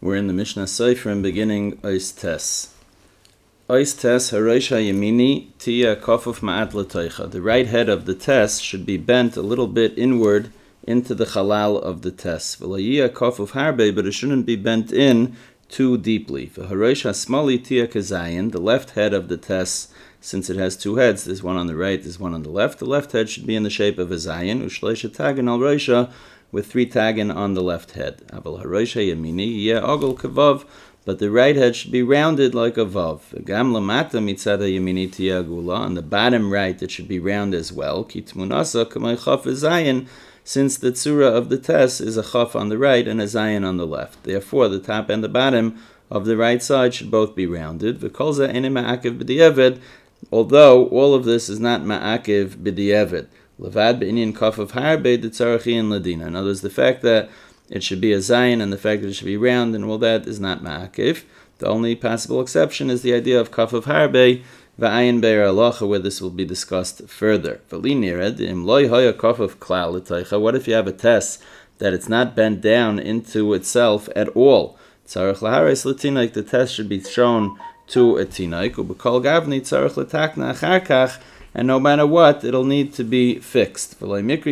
We're in the Mishnah Seifrim beginning Ois Tes. Ois Tes Hareisha Yemini Tia Kofuf Ma'at L'Toicha. The right head of the Tes should be bent a little bit inward into the Chalal of the Tes. V'layia Kofuf Harbe, but it shouldn't be bent in too deeply. V'Hareisha Smali Tia Kazayin, the left head of the Tes, since it has two heads, there's one on the right, there's one on the left. The left head should be in the shape of a Zayin, Ushleisha Tagin al Reisha, with three tagin on the left head. Aval haroisha yamini yeh ogol kavav, but the right head should be rounded like a vav. Gam lamata mitzada yamini tiyagula, on the bottom right it should be round as well. Ki tmunasa kamay chaf zayin, since the tzura of the tes is a chaf on the right and a zayin on the left. Therefore, the top and the bottom of the right side should both be rounded. V'kolza ene ma'akiv b'di'eved, although all of this is not ma'akiv b'di'eved. Levad be'inyan kaf of harbe de tzarachian ladina. In other words, the fact that it should be a zayin and the fact that it should be round and all that is not ma'akiv. The only possible exception is the idea of kaf of harbe va'ayin be'er halacha, where this will be discussed further. V'li nired im loy hoya kaf of klal l'taycha. What if you have a test that it's not bent down into itself at all? Tzarach lahares l'tinaik, the test should be shown to a tinaik. Ubekol gavni tzarach l'takna acharkach, and no matter what, it'll need to be fixed. And it's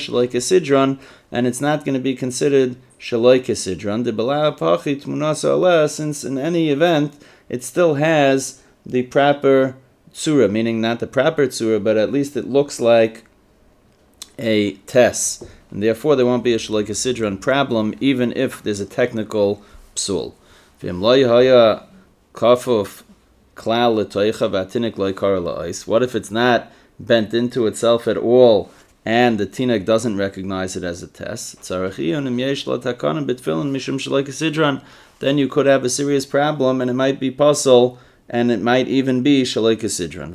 not going to be considered shaloi kesidron, since in any event, it still has the proper tzura, meaning not the proper tzura, but at least it looks like a tes. And therefore, there won't be a shaloi kesidron problem, even if there's a technical psul. What if it's not bent into itself at all and the tinek doesn't recognize it as a test? Then you could have a serious problem and it might be puzzle and it might even be shaloi kesidron.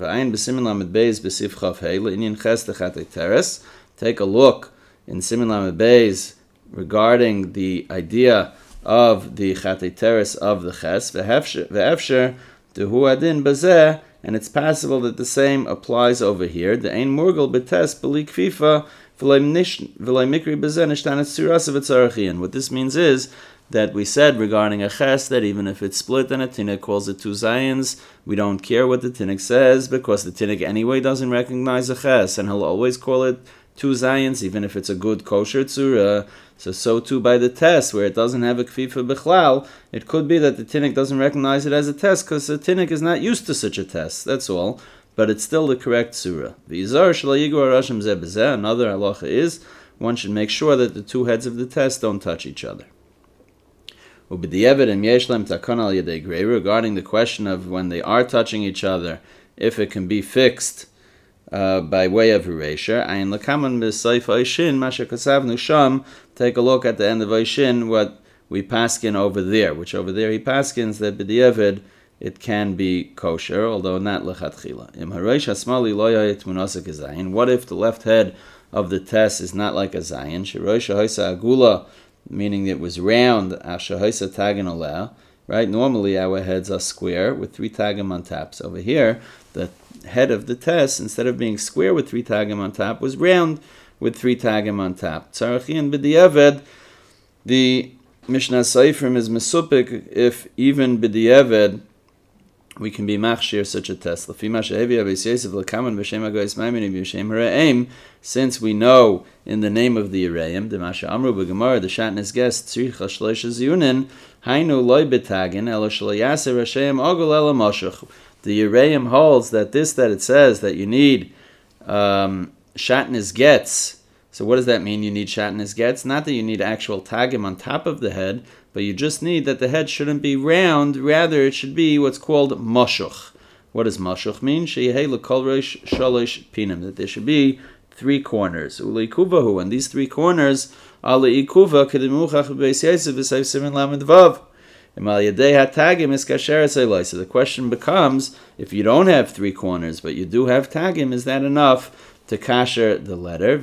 Take a look in Siman Lamed Beis regarding the idea of the chatei teres of the ches. Ve'efsher Adin bazeh, and it's possible that the same applies over here. The ein murgal betes beli kfifa v'lei mikri bazeh nishtanet tzuras v'tzarachian. What this means is that we said regarding a ches that even if it's split and a tinnik calls it two zayins, we don't care what the tinnik says because the tinnik anyway doesn't recognize a ches, and he'll always call it two zayins even if it's a good kosher tzura. So too by the test, where it doesn't have a kfifa bichlal, it could be that the tinnik doesn't recognize it as a test because the tinnik is not used to such a test. That's all. But it's still the correct surah. Another halacha is one should make sure that the two heads of the test don't touch each other. Regarding the question of when they are touching each other, if it can be fixed by way of erasure, take a look at the end of Oishin, what we paskin over there, which over there he paskins that b'di'evid it can be kosher, although not lechatchila. What if the left head of the tes is not like a zayin? Meaning it was round, right? Normally our heads are square with three tagim on top. So over here, the head of the tes, instead of being square with three tagim on top, was round with three tagim on top. Tzarachian b'di'eved, the Mishnah Seifrim is mesupik if even b'di'eved we can be machshir such a test. Since we know in the name of the Yereim, the Masha Amru b'Gemara, the Shatnez guest tzricha shloisha ziyunin, hainu loy b'tagin elo shlo yaser Hashem ogol elo moshach. The Yereim holds that it says that you need Shatnez gets. So what does that mean? You need Shatnez gets? Not that you need actual tagim on top of the head, but you just need that the head shouldn't be round. Rather, it should be what's called moshuch. What does moshuch mean? Sheyehei l'kol rosh shalosh pinim. That there should be three corners. Uleikuvahu, and these three corners are leikuva k'demuchach b'beis Yosef v'sayv siman lamed vav. So the question becomes, if you don't have three corners, but you do have tagim, is that enough to kasher the letter?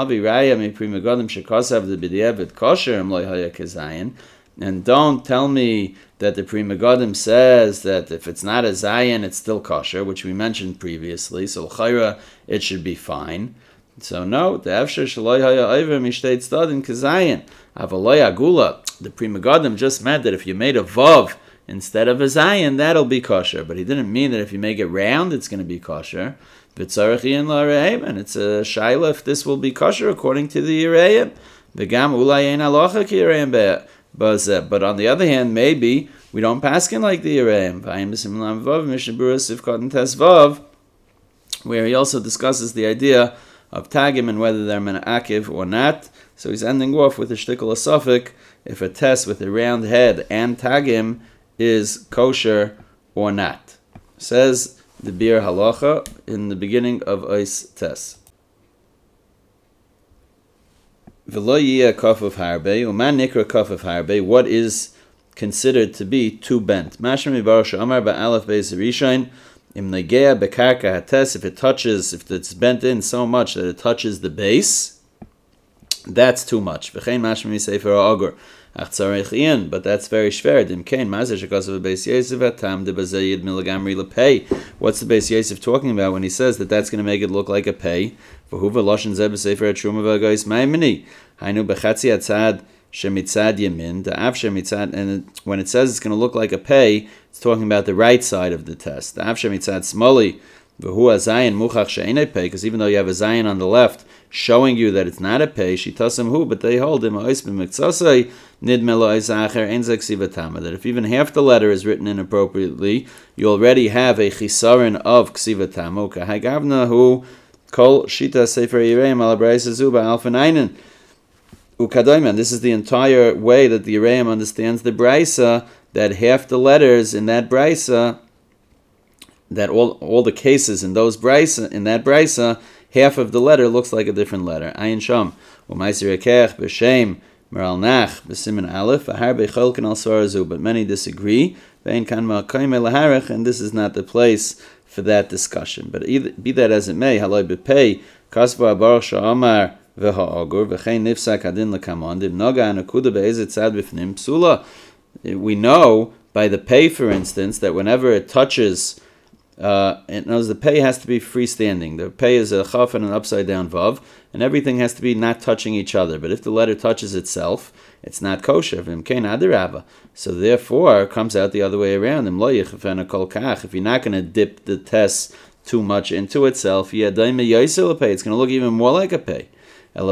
And don't tell me that the Pri Megadim says that if it's not a zayin, it's still kosher, which we mentioned previously. So l'chayra, it should be fine. So no, the Efsher Shaloi Haya Iver Mishteit Stadin Kazayin. Avaloi Agula. The Pri Megadim just meant that if you made a Vav instead of a Zayin, that'll be kosher. But he didn't mean that if you make it round, it's going to be kosher. V'tzarech la Re'im, and it's a Shaila if this will be kosher according to the Yereim. V'gam Ulay Ein Alocha Ki Yereim Be'eh. But on the other hand, maybe we don't paskin like the Yereim. V'ayim B'sim Lam Vav, Mishnah Berurah Sivkot and Tes Vav, where he also discusses the idea of tagim and whether they're mena'akiv or not. So he's ending off with a shtickle asafik if a test with a round head and tagim is kosher or not. Says the Bir Halacha in the beginning of Ois Tes. V'lo yiyeh kaf of harbe, uman nikra kaf of harbe, what is considered to be too bent? Mashma mibar she'amar ba'alef beis rishain, im negea bekarka hates, if it's bent in so much that it touches the base, that's too much. V'chein mashma misefer ha'agur, ach tzarech iyan, but that's very shver. Dim kein mazer shekasav beis Yosef hatam de bazeh yid milagamri lepei. What's the beis Yosef talking about when he says that that's going to make it look like a pay? V'huva loshen zeh b'sefer ha'truma v'agos ma'imini. Hainu b'chatzi hatzad shemitzad yamin, the av shemitzad, and when it says it's going to look like a pay, it's talking about the right side of the test. The av shemitzad smoli, v'hu hazayin muchach she'enei pay, because even though you have a zayin on the left, showing you that it's not a pay, shitasam hu, but they hold him ha'ois b'miktzasai, nid melo oisacher ein ksivatama, that if even half the letter is written inappropriately, you already have a chisaron of ksivatama, kahagavna hu kol shita sefer yireim ala braisa zuba alfanainen. This is the entire way that the Yereim understands the Braisa, that half the letters in that Braisa, that all the cases in that Braisa, half of the letter looks like a different letter. Ayin Sham, U'maisir Ekech, B'Shem, Meral Nach, B'Simin Aleph, Ahar B'Cholkin Al Svarazu, but many disagree, Ve'in Kan Ma'akayim Elaharech, and this is not the place for that discussion. But be that as it may, Haloi B'Pei, Kasva Baruch Sha'amar, we know by the pay, for instance, that whenever it touches, the pay has to be freestanding. The pay is a chaf and an upside down vav, and everything has to be not touching each other. But if the letter touches itself, it's not kosher. So therefore, it comes out the other way around. If you're not going to dip the test too much into itself, it's going to look even more like a pay. So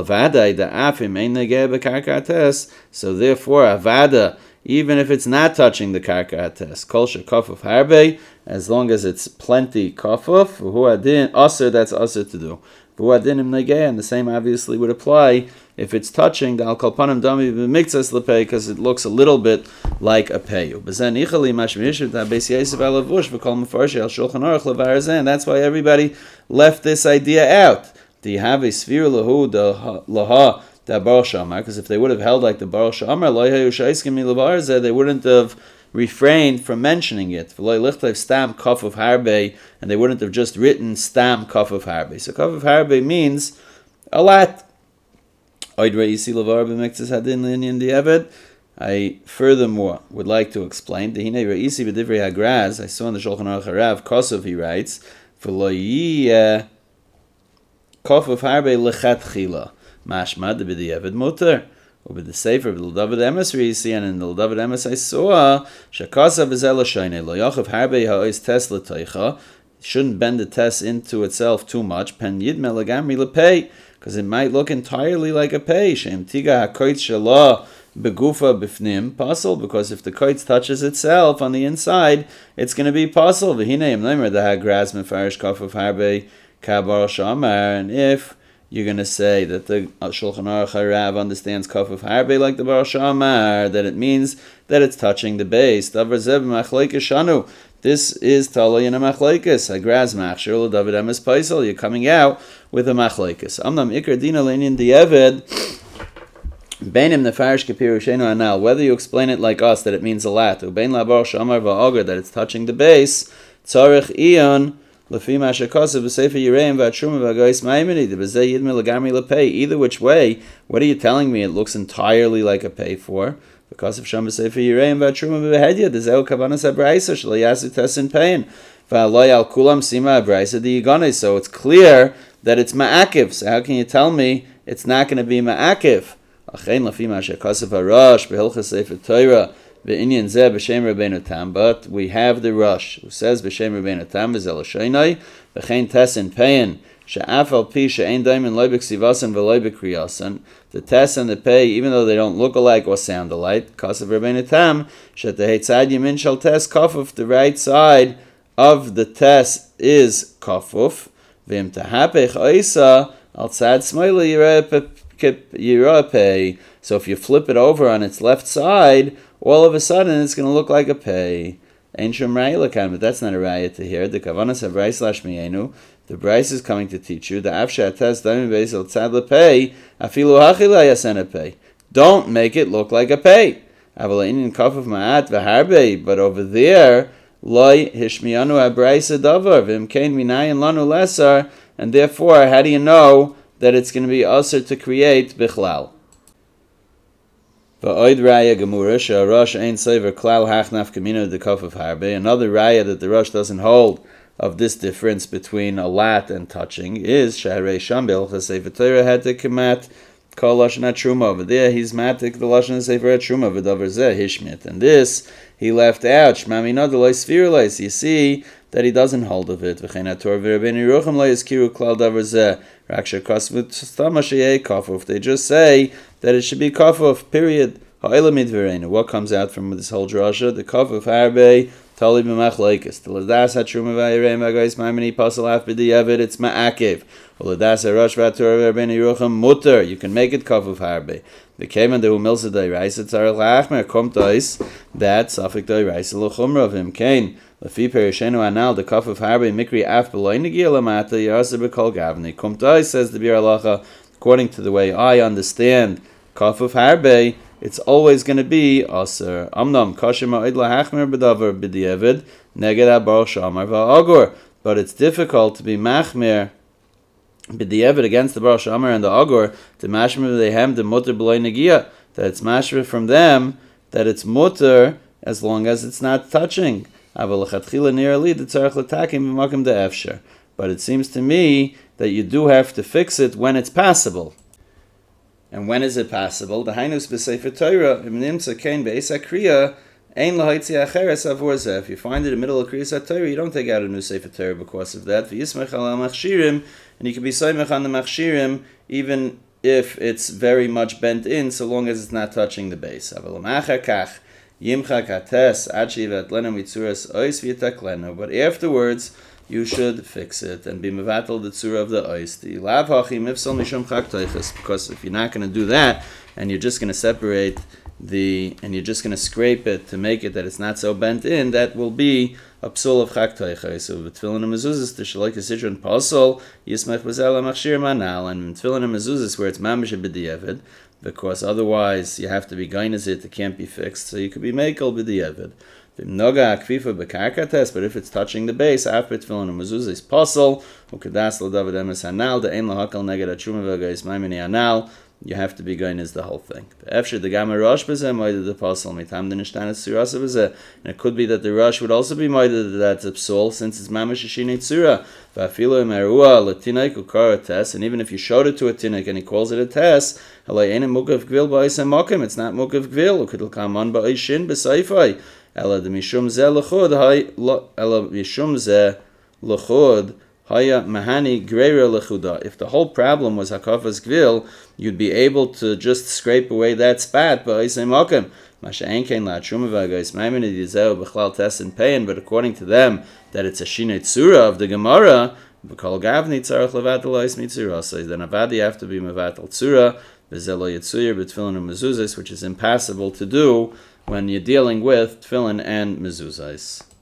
therefore, avada, even if it's not touching the karka test, kol shekafuf harbe, as long as it's plenty kafuf, v'huadin aser, that's aser to do. V'huadin im negeh, and the same obviously would apply if it's touching the al kalpanim dami b'miktzas lepei, because it looks a little bit like a peyu. B'zen ichali mashmiyishiv ta beis Yosef alavush v'kol mefarshi al shulchan aruch levarezen. That's why everybody left this idea out. Do you have a sphere lahu the laha da Baruch Shamar? Because if they would have held like the Baruch Shamar, they wouldn't have refrained from mentioning it. Stam kaf of harbe, and they wouldn't have just written stam kaf of harbe. So kaf of harbe means a lot. I furthermore would like to explain. I saw in the Shulchan Aruch Harav Kosov, he writes, Kof of harbe lechat chila, mashma de b'diavad muter, over the sefer of the David Emes Risi, and in the David Emes I saw shakasa v'zel shayne lo yachav harbe ha'ois tes l'teicha. Shouldn't bend the test into itself too much. Pen yid melagami lepei, because it might look entirely like a pei. Shem tiga hakoitz shalah begufa b'fnim pasul, because if the koitz touches itself on the inside, it's going to be pasul. V'hinei im leimer the hagraz mefarish kof of harbe. And if you're going to say that the Shulchan Aruch Harav understands Kaf of Harbe like the Baruch Shamar, that it means that it's touching the base. This is Talay in a Machlekes. Hagraz Machshir David Emes Paisel. You're coming out with a Machlekes. Amnam Ikar Dina Leinin Diavad. Beinim Nefarish Kapirushenu Anal. Whether you explain it like us, that it means a lot, or Bein La Baruch Shamar Va'agar, that it's touching the base, Tzarech Iyon. Either which way, what are you telling me? It looks entirely like a pay for. Because of Shama Sefer Yireim V'Truma B'Hedya, the Zeu Kavanas HaBraisa Shlo Yasu Tesin Payin V'Aloi Al Kulam Sima HaBraisa D'Yigane. So it's clear that it's ma'akiv. So how can you tell me it's not going to be ma'akiv? But we have the Rosh who says b'shem Rabbeinu Tam v'zeloshaynai v'chein tesin pein she'af al pi she'ein daimin loy b'ksivasan v'loy b'kriyasan. The tes and the pei, even though they don't look alike or sound alike, because of Rabbeinu Tam, she'tehetzad yamin shal tes kafuf, the right side of the tes is kafuf, v'im tahapech oisa al tzad smoila yirah pei. So if you flip it over on its left side, all of a sudden it's going to look like a pei. Ein shum raya lakan, but that's not a raya to hear. The kavanas of Bryce lashmienu. The Bryce is coming to teach you the afshat tes daim beisel tzad lepei afilu hachila yasen pei. Don't make it look like a pei. Avalainin kafuf ma'at v'harbe, but over there loy hishmianu abraisa davar v'imkein minayin lanu lesar, and therefore how do you know that it's going to be usher to create bichlal? V'oid raya gemura she'arosh ein sever klal hachnaf kamino de kafuf harbe. Another raya that the Rosh doesn't hold of this difference between a lat and touching is Shaharei Shambil Sefer Torah had to kamat kol lashon truma. Over there he's matik the lashon Sefer truma v'davar zeh hishmit, and this he left out shmami nadalei svirulais. You see that he doesn't hold of it. V'chein haTorah v'Rabbeinu Yerucham lo yizkiru klal davar zeh rak shekasvut stama sheyei kafuf. They just say that it should be kafuf. Period. Ha'elamid v'reinu. What comes out from this whole drasha? The kafuf harbe. Tali b'machleikis. The ladas hatruma v'ayirei magais ma'amini pasal af b'di'evid. It's ma'akev. Ladas harosh v'atorah v'Rabbeinu Yerucham mutter. You can make it kafuf harbe. The keman dehu milsa d'iraisa tzarech la'achmer kommt ois that safik d'iraisa l'chumra v'im kein lefi perishenu anal the kafuf harbe mikri af b'loy negia lamata yarasa b'kol gavni kommt ois, says the Bir Halacha, according to the way I understand kafuf harbe, it's always going to be aser. Amnam kashim ha'id lahachmer b'davar b'di'evid neged ha'bar shamar v'agor. But it's difficult to be machmer b'di'evid against the bar shamar and the agor to mashmer b'dehem the mutter b'loy negia, that it's mashmer from them that it's mutter as long as it's not touching. Aval lechatchila nearly the tzarech l'takim b'makom de'efsher. But it seems to me that you do have to fix it when it's passable. And when is it possible? The Hainus b'Sefer Torah im nimtza kein be'es hakriya ein lahaitzi acheres avor zeh. If you find it in the middle of Kriyas HaTorah, you don't take out a new Sefer Torah because of that. V'yismech al machshirim, and you can be soymech on the machshirim even if it's very much bent in, so long as it's not touching the base. Aval ma'achar kach yimchak hates ad sheyivat lenu mitzuras ois v'yitaklenu. But afterwards, you should fix it and be mevatel the tzura of the ois. The lav hachim ifsal mishum chak toiches, because if you're not going to do that and you're just going to separate and you're just going to scrape it to make it that it's not so bent in, that will be a psul of chak toiches. So v'tfilin and mezuzas the shaloik sidron pasol yismech b'zel machshir manal, and tfilin and mezuzas where it's mamish b'di'evid, because otherwise you have to be gainazit, it can't be fixed, so you could be mekel b'di'evid. But if it's touching the base, after tefillin and mezuzah is pasul, ukedas l'david emes hanal, the ein lahakal neged atshuma v'agais maimini hanal, you have to be going is the whole thing. After the gamma rosh b'zeh moeded the pasul mitam the nishtanas surasa b'zeh, and it could be that the rosh would also be moeded that it's psul since it's mamash shinei tzura. V'afilu emerua l'tinek ukar tes, and even if you showed it to a tinek and he calls it a tes, halay enim mukav gvil ba'is hamakim, it's not mukav gvil, ukidl kaman ba'is shin b'saifai. Ela de mishum zeh lechud haya mahani greira lechuda. If the whole problem was hakafas gvil, you'd be able to just scrape away that spat ba'isei makim. Masha enkein la truma v'agais maimin yizeu b'chlal tes and pain. But according to them, that it's a shinei tzura of the Gemara, b'kol gavni tzarech levatel ois mitzura. So then avadi you have to be mevatel tzura v'zelo yitzuyir b'tfilin and mezuzos, which is impossible to do when you're dealing with tefillin and mezuzahs.